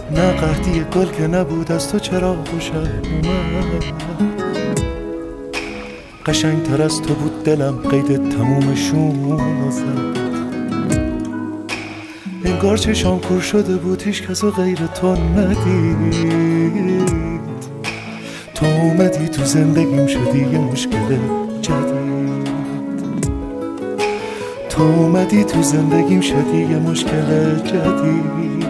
نه قحطی گل که نبود از تو چرا خوشم اومد. قشنگ تر از تو بود دلم قید تمومشون زد. انگار چشام کور شده بود هیچ کسو غیر تو ندید. تو اومدی تو زندگیم شدی یه مشکل جدید. تو اومدی تو زندگیم شدی یه مشکل جدید.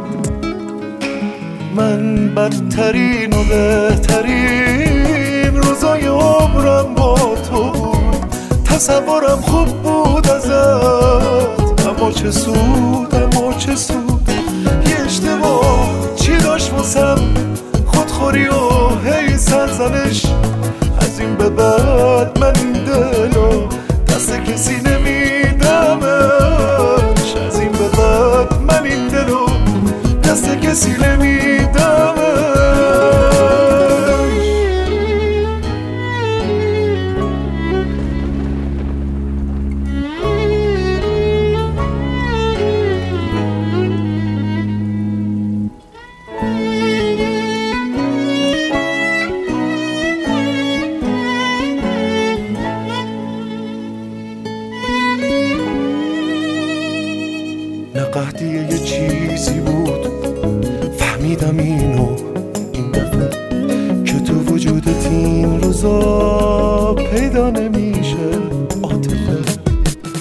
من بدترین و بهترین روزای عمرم با تو بود. تصورم خوب بود ازت، اما چه سود، اما چه سود. یه اشتباه چی داشت واسم، خودخوری و هی سرزنش. از این به بعد من این دلو دست کسی نمیدمش. از این به بعد من این دلو دست کسی نمیدمش. نه قحطی یه چیزی بود فهمیدم اینو این دفعه که تو وجودت این روزا پیدا نمی